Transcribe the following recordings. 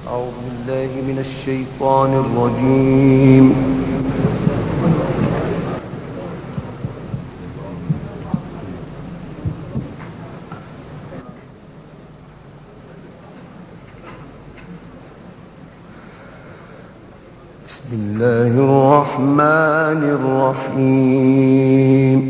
أعوذ بالله من الشيطان الرجيم. بسم الله الرحمن الرحيم.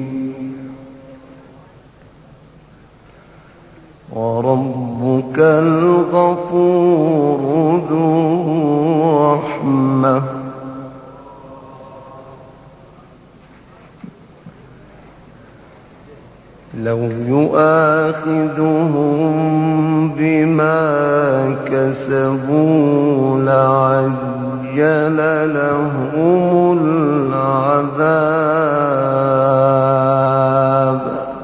وربك الغفور ذو الرحمة لو يؤاخذهم بما كسبوا لعجل لهم العذاب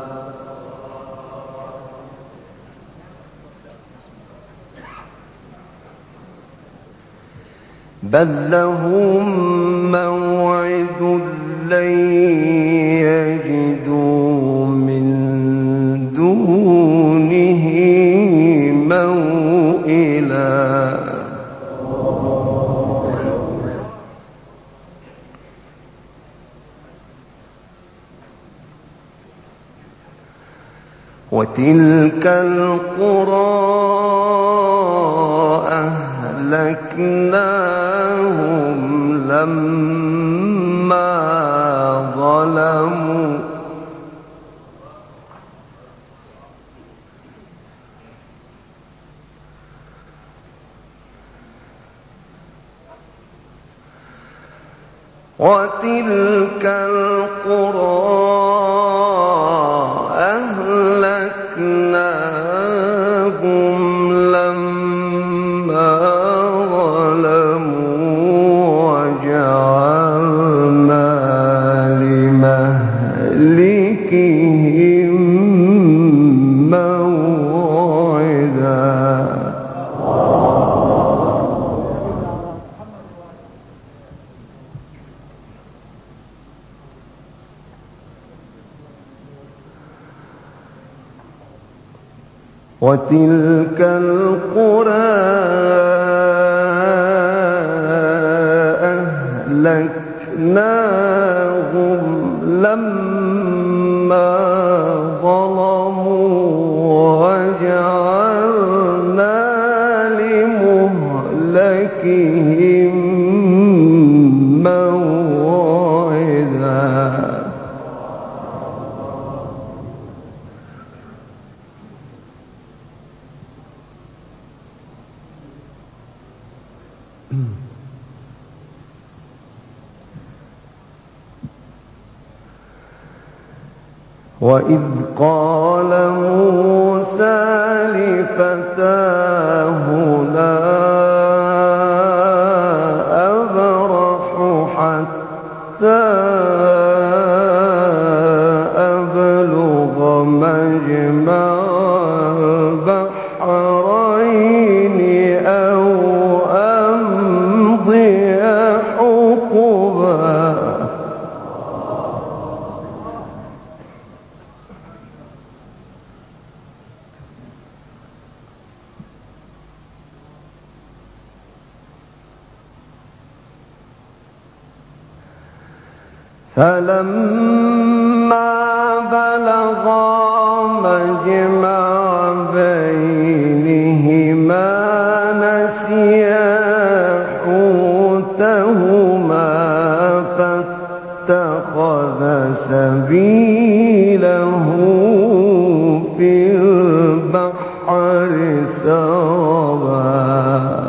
بل لهم موعد لن يجدوا من دونه موئلا وتلك القرى أهلكناهم لما ظلموا وتلك القرى أهلكناهم لما ظلموا وجعلنا لمهلكهم موعدا وتلك القرى أهلكناهم لما ظلموا وجعلنا لمهلكهم موعدا وإذ قال موسى لفتاه لا أبرح حتى أبلغ مجمع البحرين أو أمضي حقبا فلما بلغا مجمع بينهما نسيا حوتهما فاتخذ سبيله في البحر سربا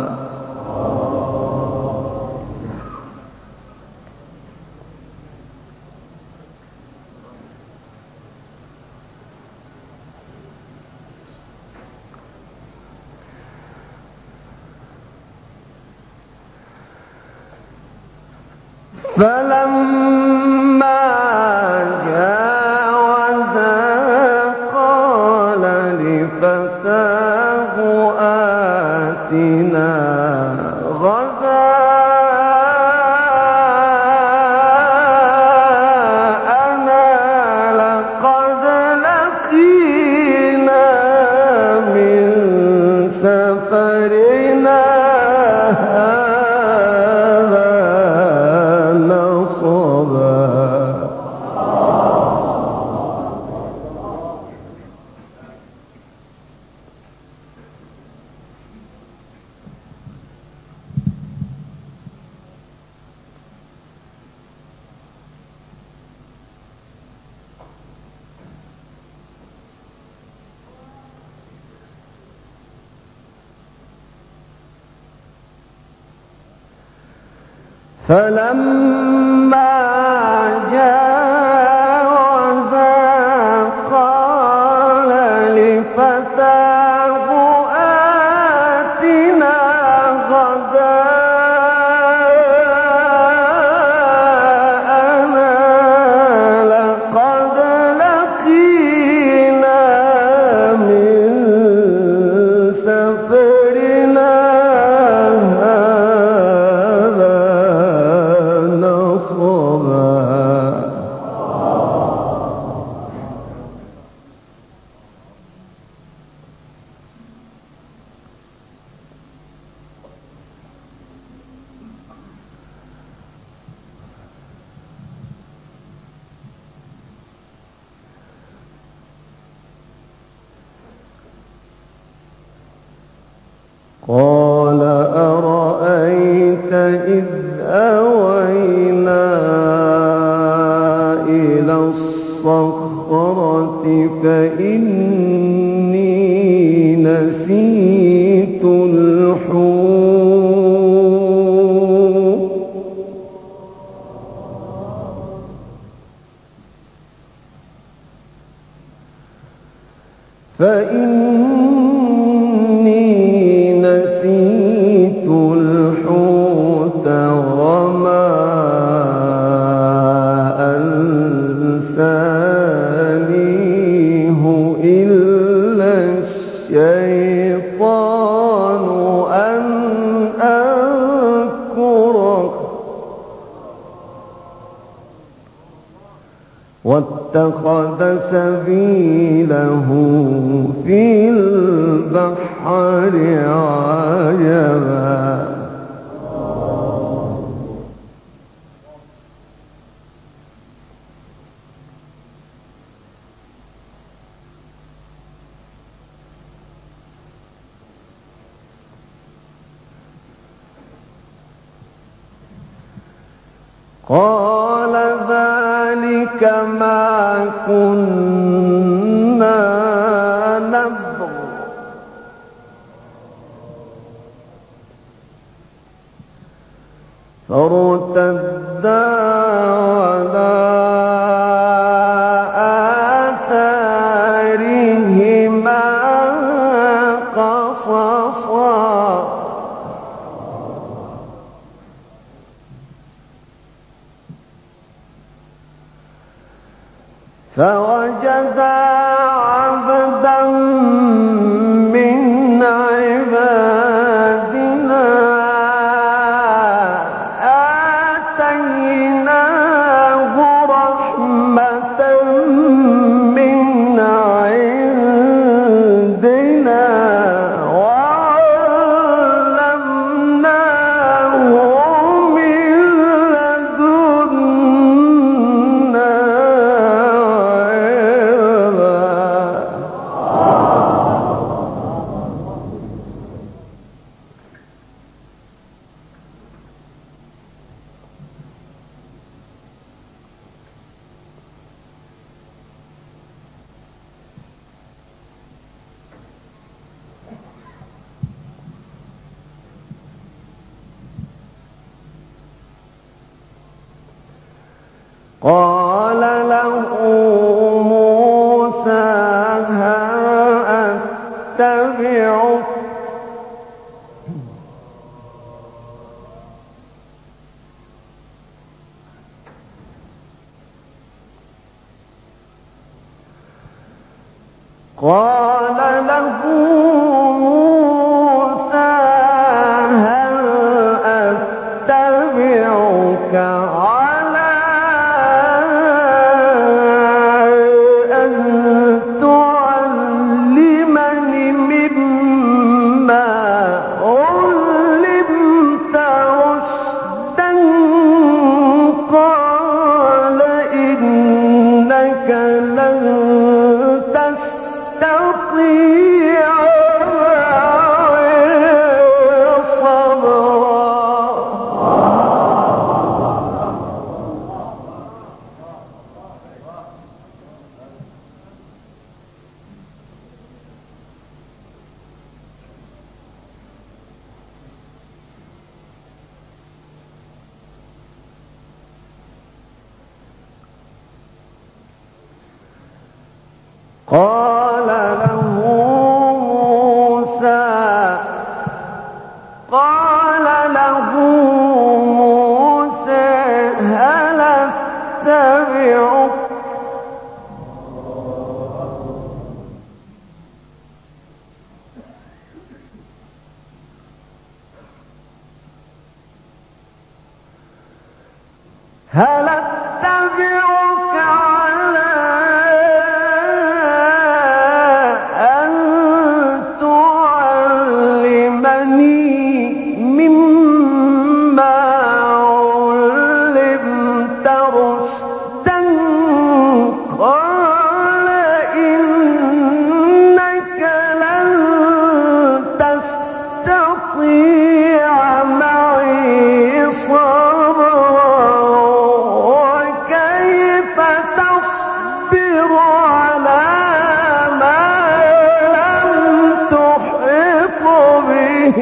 فلما جاوزا قال لفتاه آتنا غداءنا لقد لقينا من سفرنا هذا نصبا فلما جاوزا قال لفتاه آتنا غداءنا لقد لقينا من سفرنا قال أرأيت إذ أوينا إلى الصخرة فإني نسيت الحوت وما أنسانيه إلا الشيطان أن أذكره واتخذ سبيله في البحر عجبا قال ذلك ما كنا نبغ فارتدا على آثارهما قصصا فوجدا عبدا من عبادنا آتيناه رحمة من عندنا وعلمناه من لدنا قال له موسى هل اتبعك على أن تعلمني مما علمت رشدا قال إنك لن تستطيع معي صبرا وكيف تصبر على ما لم تحط به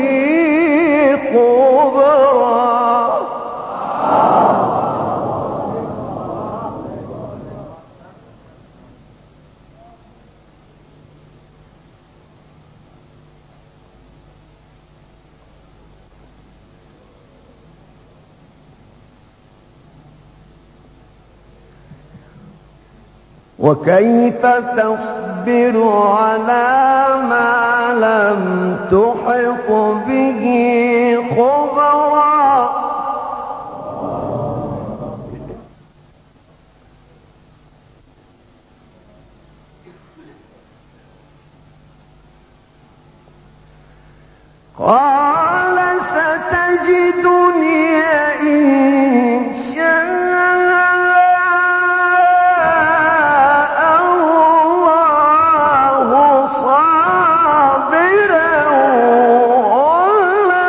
خبرا. وكيف تصبر على ما لم تحط به خبرا. قال ستجدني إن شاء الله صابرا ولا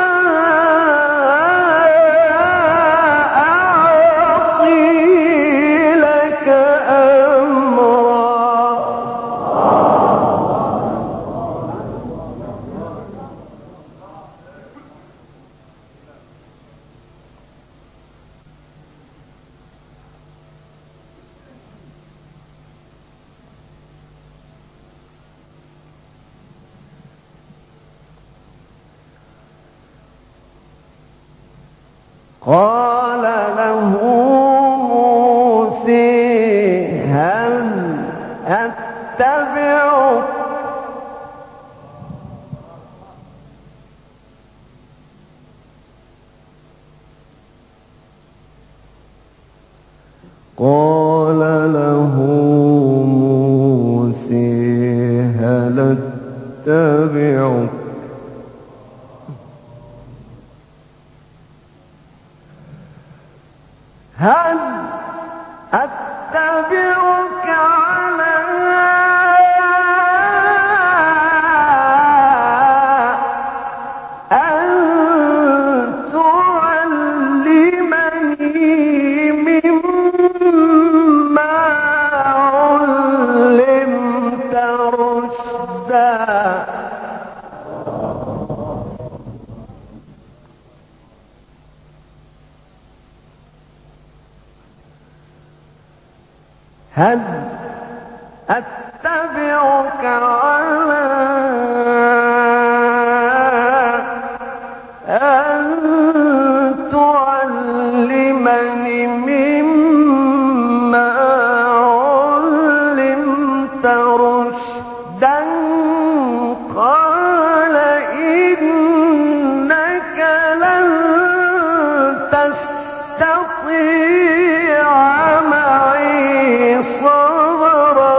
أعصي لك أمرا. قال له موسى هل أتبعك قال له موسى هل أتبعك هل أتبعك على أن تعلمني مما علمت رشدا. هل أتبعك على أن تعلمني مما علمت رشدا قال إنك لن تستطيع معي صبرا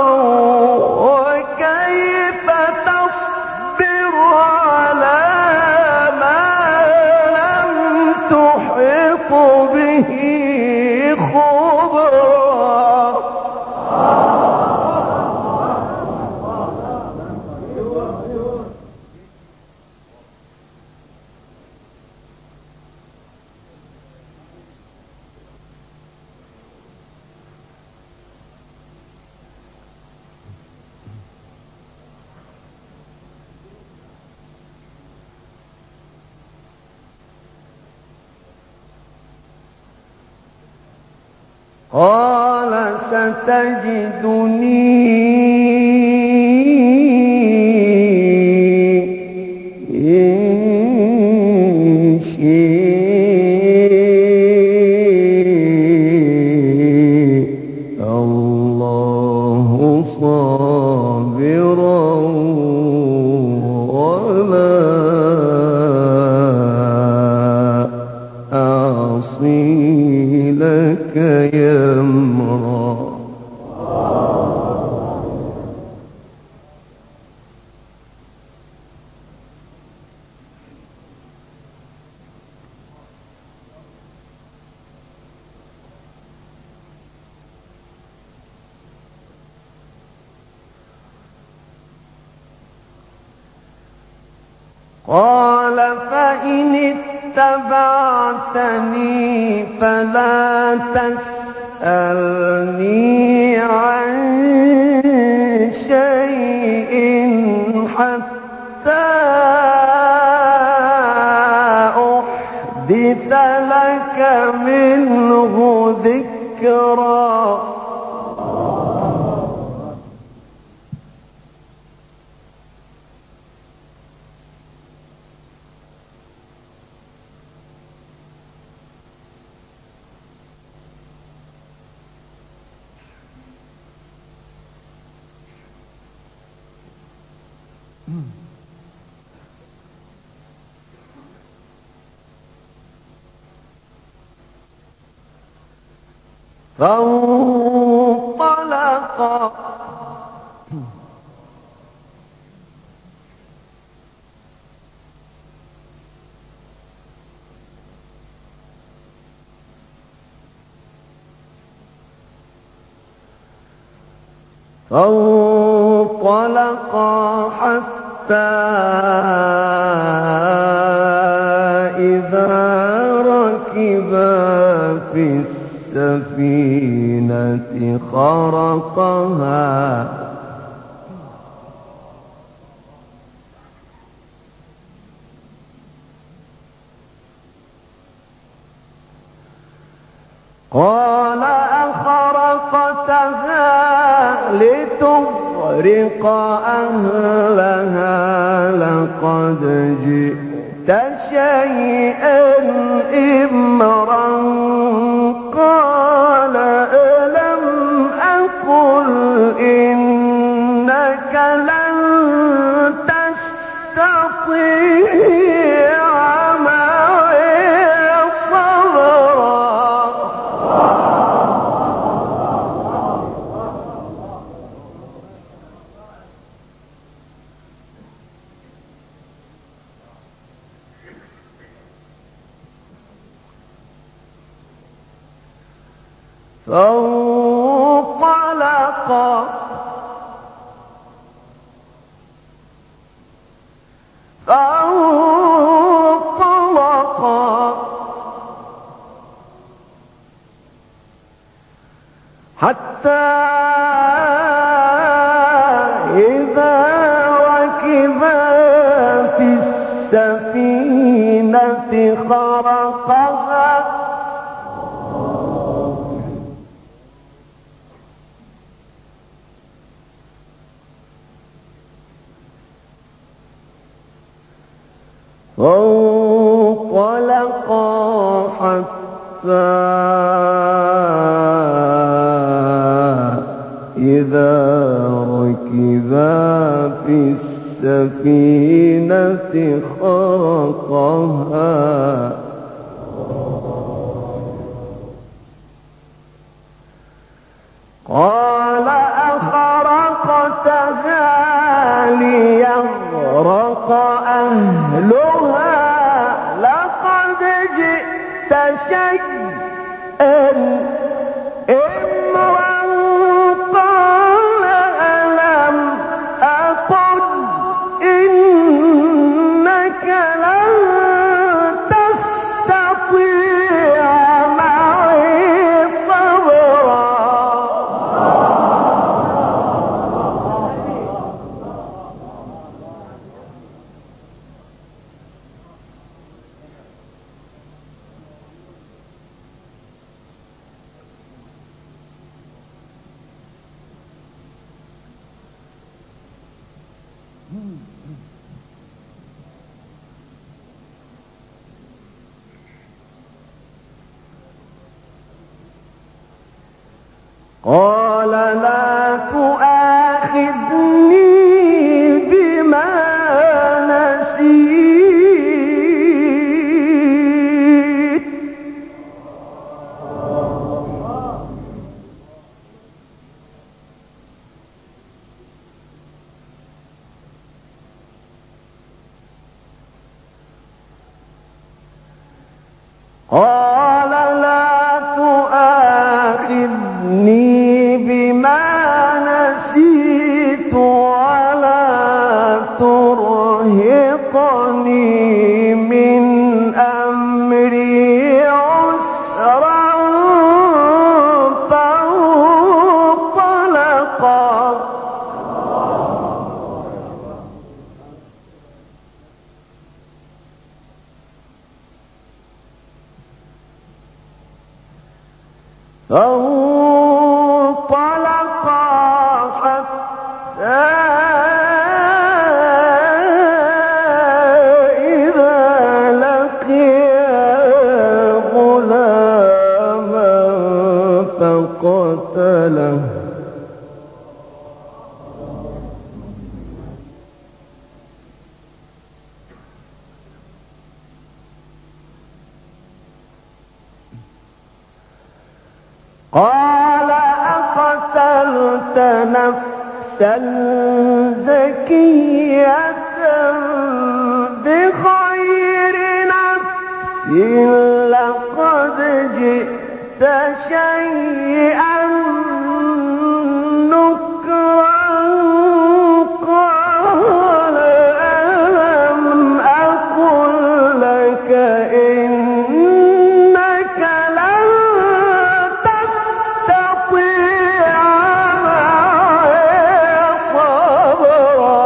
وكيف تصبر على ما لم تحط به خبرا. قال ستجدني قال فإن اتبعتني فلا تسألني عن شيء حتى أحدث لك منه ذكرا. فانطلقا حتى إذا ركبا في السفينة خرقها قال أخرقتها لتغرق أهلها لقد جئت شيئا إمرا. قال ألم أقل إنك لن تستطيع معي صبرا. فانطلقا حتى إذا ركبا في السفينة خرقها فانطلقا حتى إذا ركبا في السفينة خرقها قال أخرقتها ليغرق أهلها لقد جئت شيئا إمرا. قال ألم أقل إنك لن تستطيع معي صبرا. قال لا تؤاخذني بما نسيت. قال لا تؤاخذني بما نسيت ولا ترهقني فانطلقا حتى إذا لقيا غلاما فقتله قال أقتلت نفسا زكية بغير نفس لقد جئت شيئا نكرا قال ألم أقل لك إنك لن تستطيع معي صبرا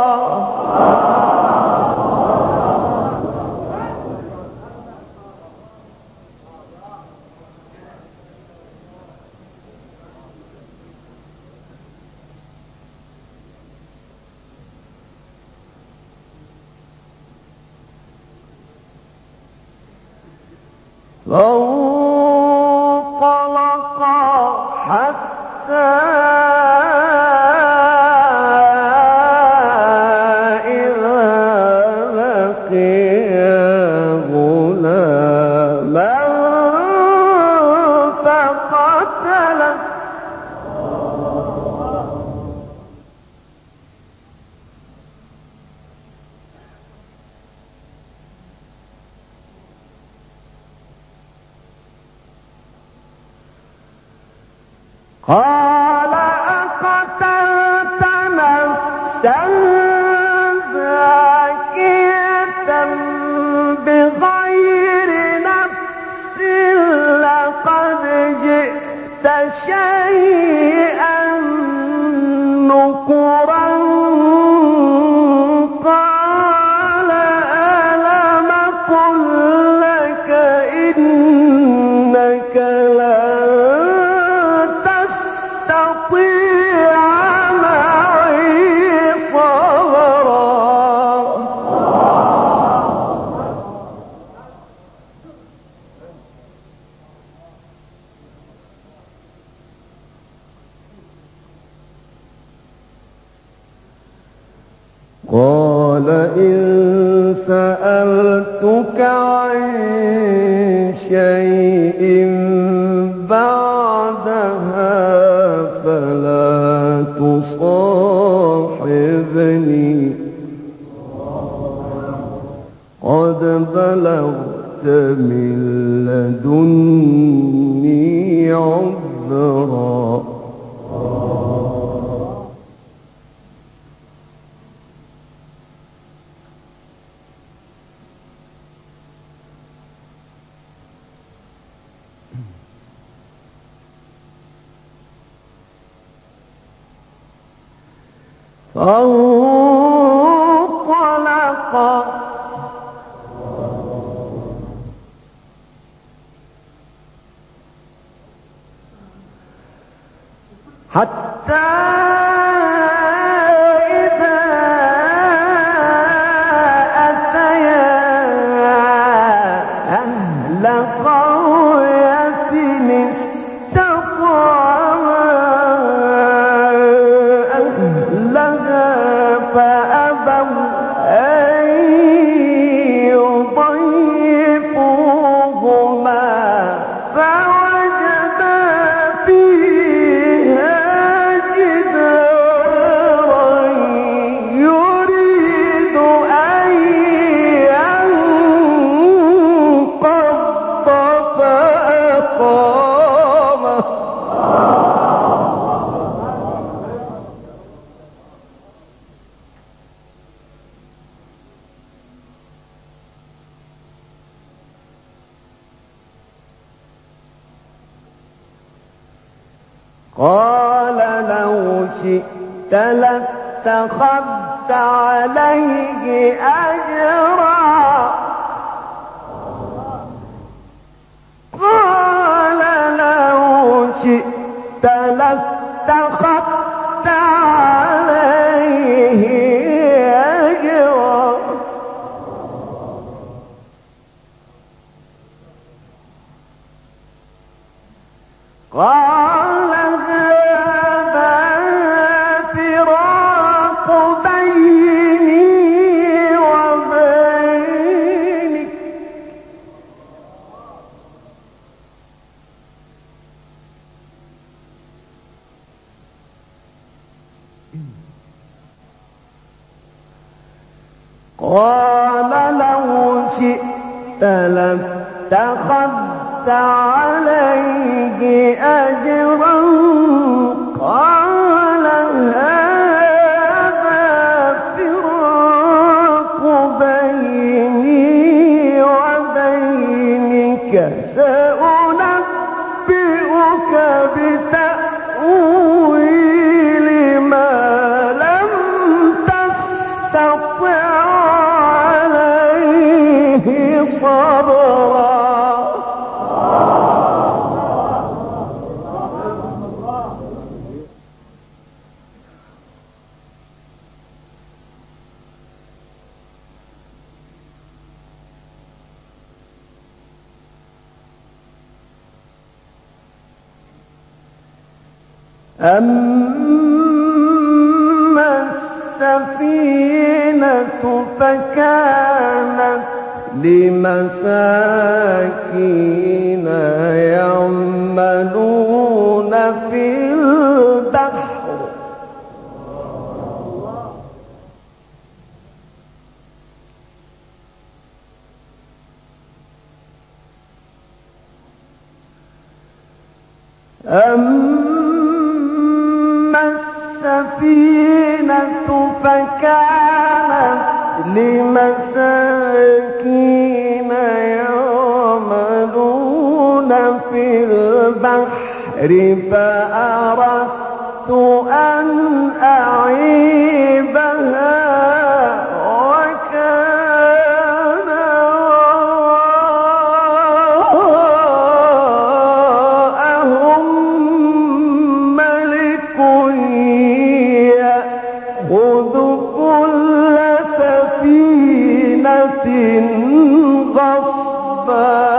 فانطلقا حتى إذا لقيا غلاما فقتله قال أقتلت نفسا زاكية بغير نفس لقد جئت شيئا نكرا قال ألم أقل لك إنك لن تستطيع معي صبرا قال إن سألتك عن شيء بعدها فلا تصاحبني قد بلغت من لدني عذرا فانطلقا حتى إذا أتيا أهل قرية استطعما أهلها فأبوا أن يضيفوهما فوجدا فيها جدارا يريد أن ينقض فأقامه قال لو شئت لاتخذت عليه أجرا قال لو قال هذا فراق بيني وبينك قال لو شئت لاتخذت عليه أجرا قال هذا فراق بيني وبينك سأنبئك بتأويل ما لم تستطع عليه صبرا أما السفينة فكانت لمساكين يعملون في البحر أما السفينة فكانت لمساكين يعملون في البحر فأردت أن أعيبها وكان وراءهم ملك يأخذ كل سفينة غصبا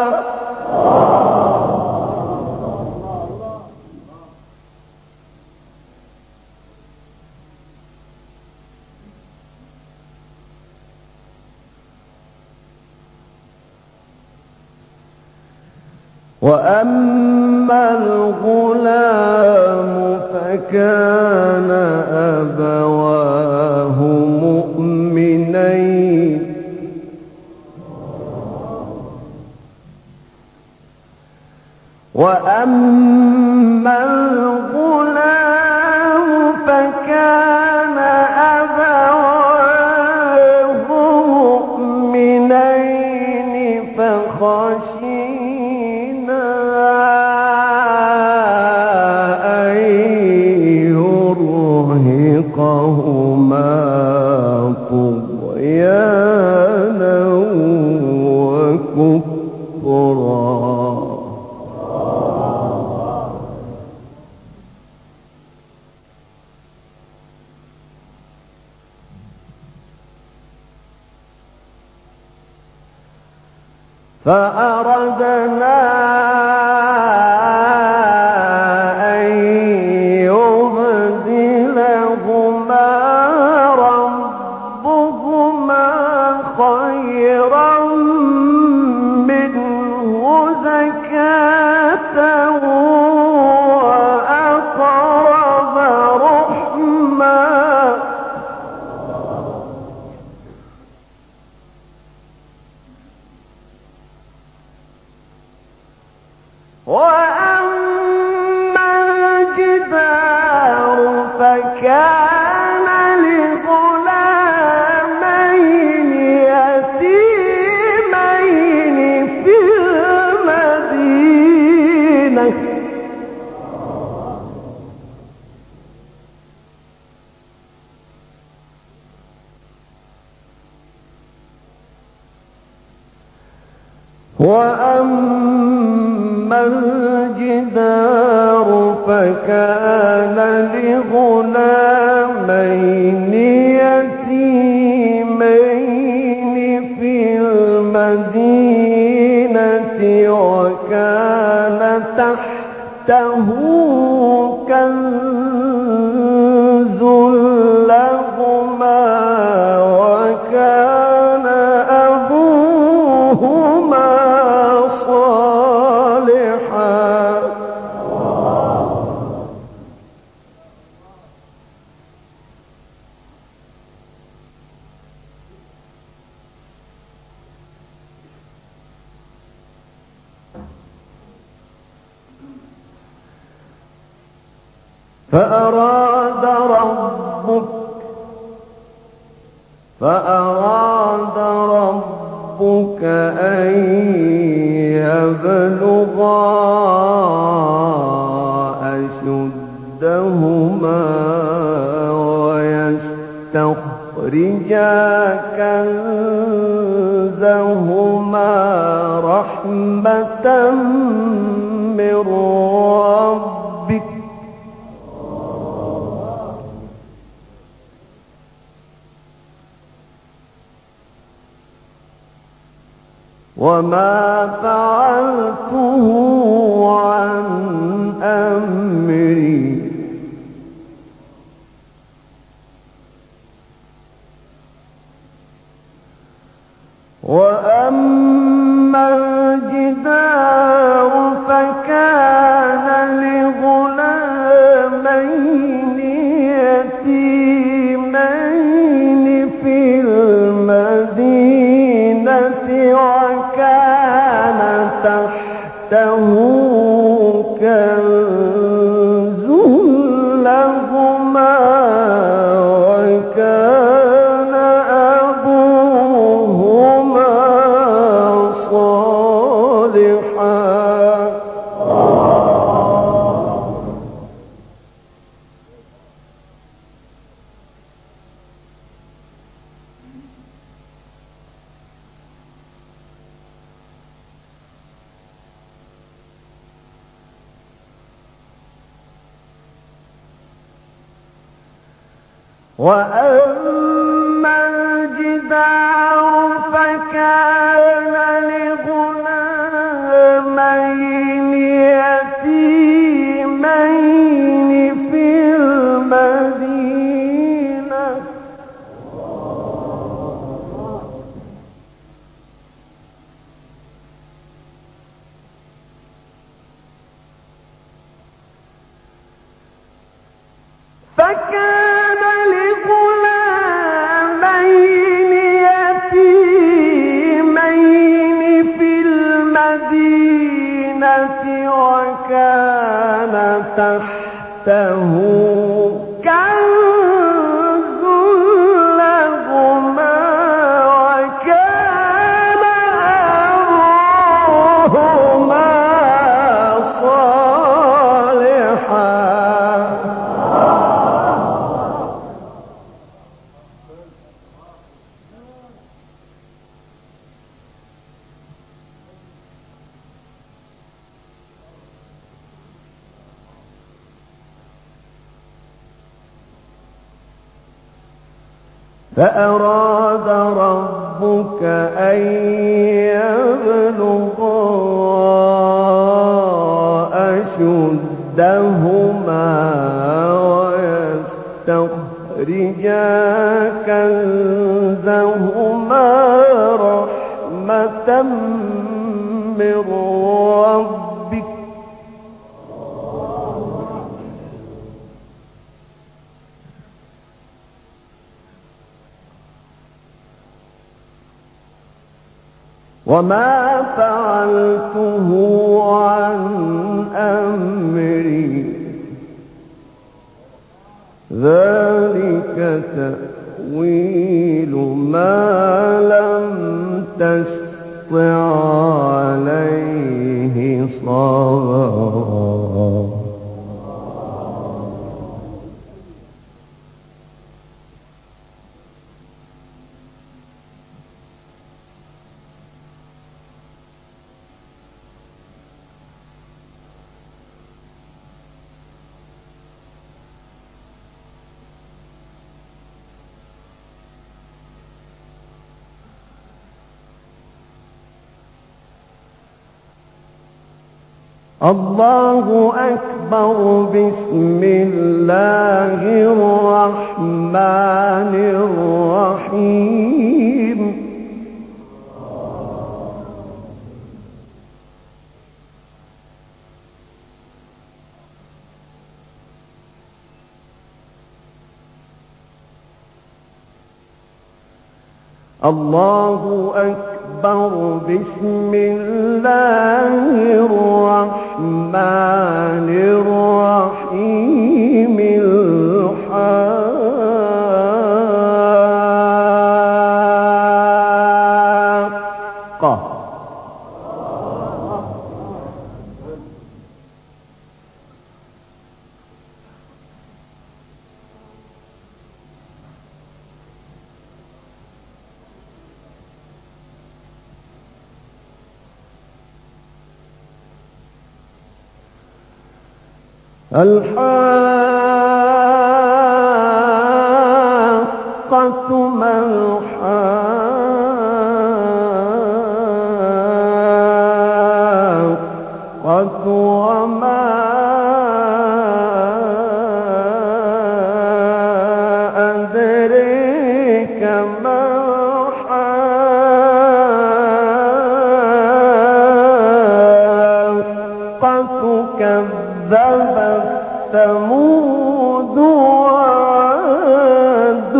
وأما الغلام فكان أبواه مؤمنين وأما الغلام فكان أبواه مؤمنين فخشينا أن يرهقهما طغيانا وكفرا فأردنا أن يبدلهما ربهما خيرا منه زكاة وأقرب رحما وأما الجدار فكان لغلامين يتيمين في المدينة وأما الجدار فكان لغلامين يتيمين في المدينة وكان تحته كنز لهما وكان أبوهما صالحا فأراد ربك أن يبلغا أشدهما ويستخرجا كنزهما رحمة من ربك وما فعلته عن أمري وأما الجدار فكان لغلامين يتيمين في المدينة وكان تحته كنز لهما وكان أبوهما صالحا وأما الجدار فكان لغلامين يتيمين في المدينة فكان لغلامين يتيمين في المدينة وكان تحته كنز لهما وكان أبوهما صالحا فأراد ربك أن يبلغا أشدهما ويستخرجا كنزهما رحمة من ربك وما فعلته عن أمري ذلك تأويل ما لم تسطع عليه صبرا الله أكبر. بسم الله الرحمن الرحيم. الله أكبر. بسم الله الرحمن الرحيم. الحاقة. الحاقة ما الحاقة وما أدريك ما الحاقة. كذبت ثمود وعاد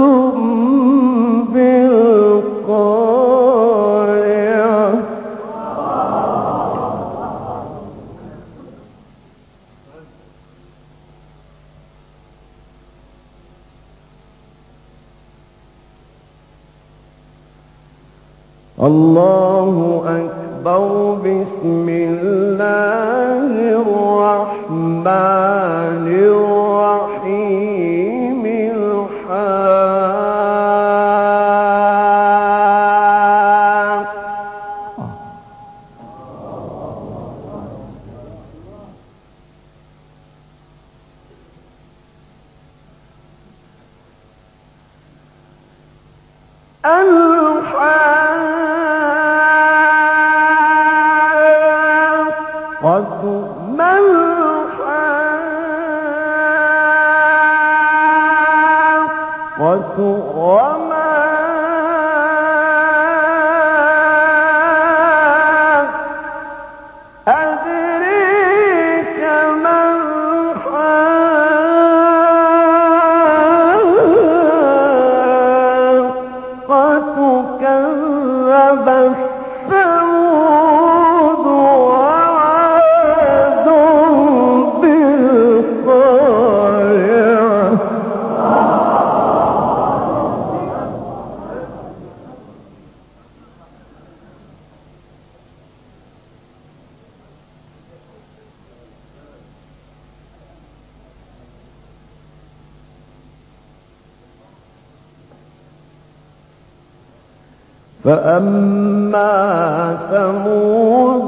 بالقارعة. الله أكبر. بسم الله الرحمن الرحيم. الحاقة ما الحاقة وما أدريك ما الحاقة. كذبت ثمود وعاد بالقارعة. فأما ثمود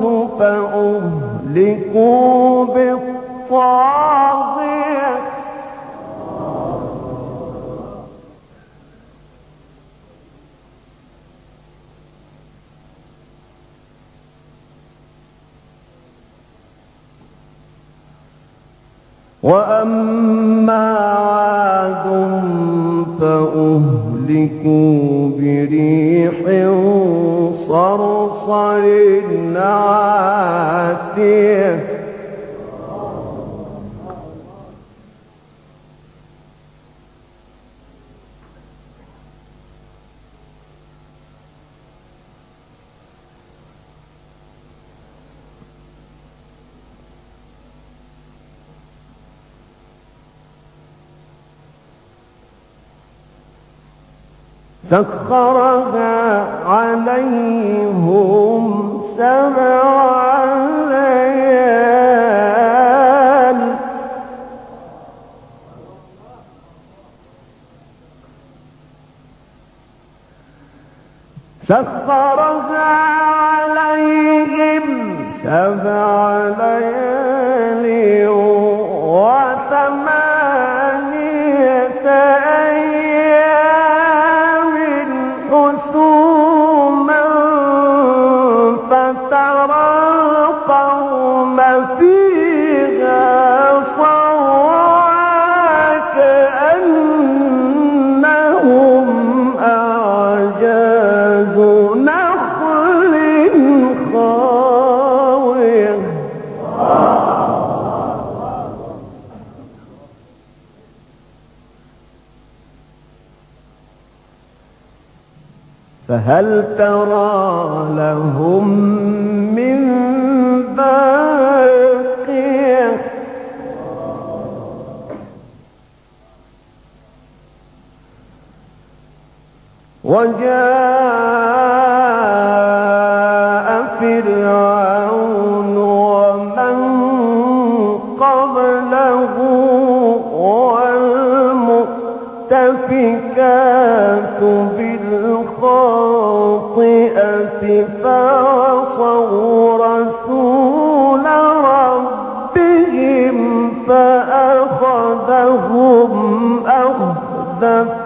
فأهلكوا بالطاغية. وأما عاد فأهلكوا بريح صرصر عاتية. سخرها عليهم 7 ليال. سخرها عليهم 7 ليال و8 أيام حسوما فترى القوم فيه فهل ترى لهم من باقية وجاء فرعون ومن قبله والمؤتفكات بالخاطئة فعصوا رسول ربهم فأخذهم أخذة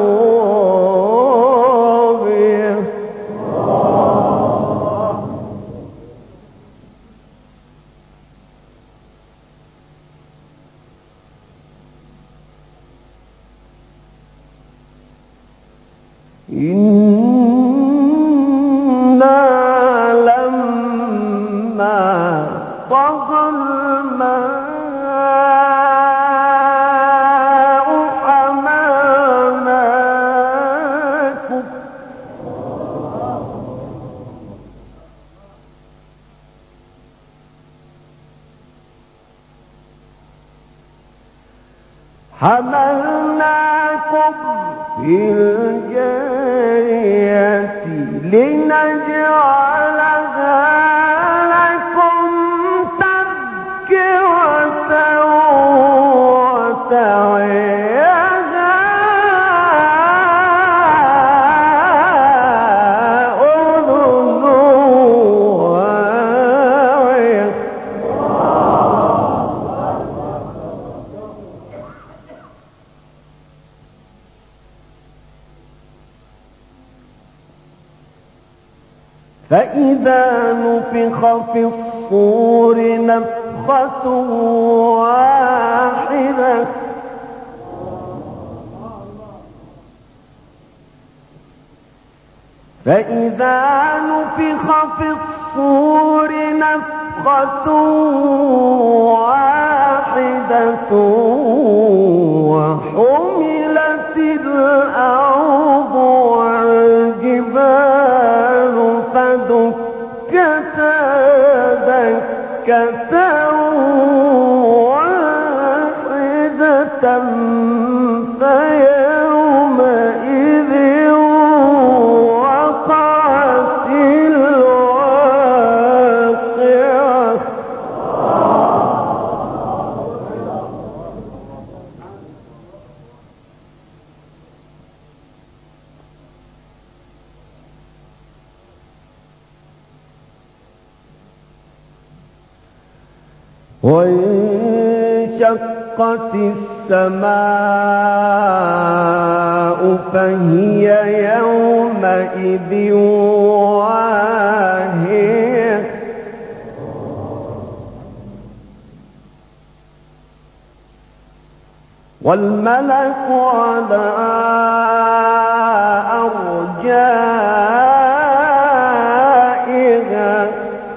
رابية إنا لما طغى الماء حملناكم في الجارية لنجعلها لكم تذكرة وتعيها أذن واعية فإذا نفخ في الصور نفخة واحدة فإذا نفخ في الصور نفخة واحدة وحملت الأرض والجبال فدكتا دكة واحدة فيومئذ وقعت الواقعة وانشقت السماء فهي يومئذ واهية والملك على أرجائها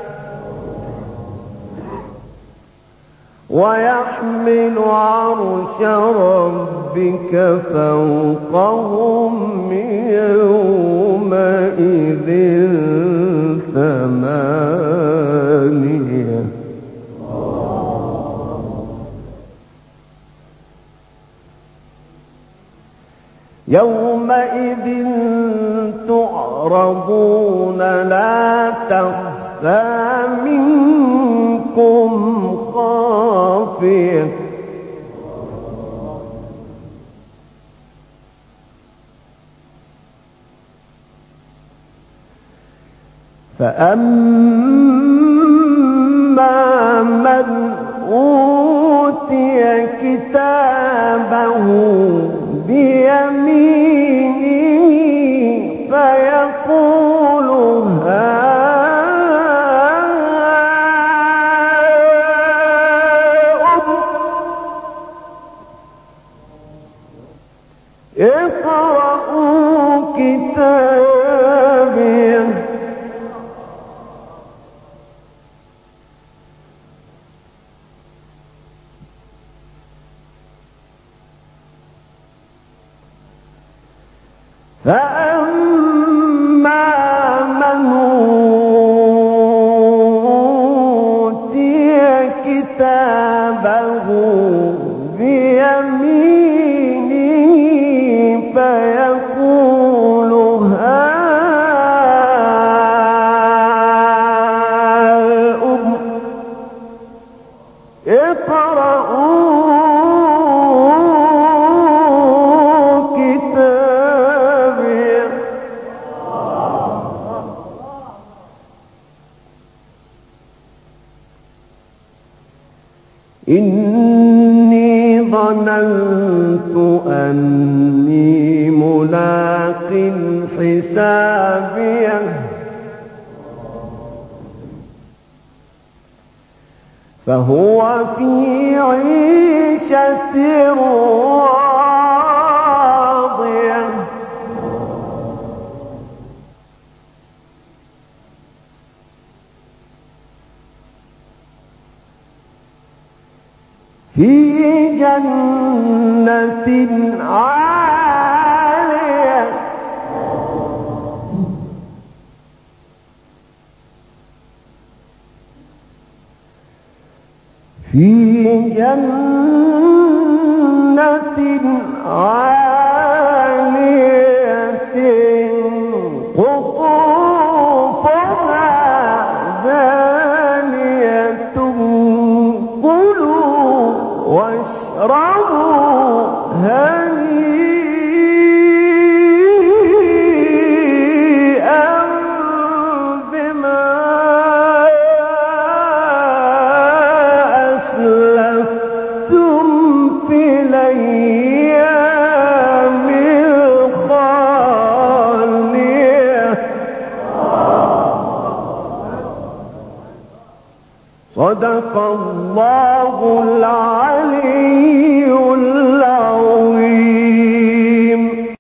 ويحمل عرش ربك فوقهم يومئذ ثمانية يومئذ تعرضون لا تخفى منكم خافية فأما من أوتي كتابه بيمينه فيقول اقرءوا كتابيه فأما اقرءوا كتابيه إني ظننت أني ملاق حسابيه فهو في عيشة راضية في جنة عالية في جنة عالية قطوفها دانية كلوا واشربوا هنيئا بما أسلفتم في الأيام الخالية صدق الله العلي العظيم.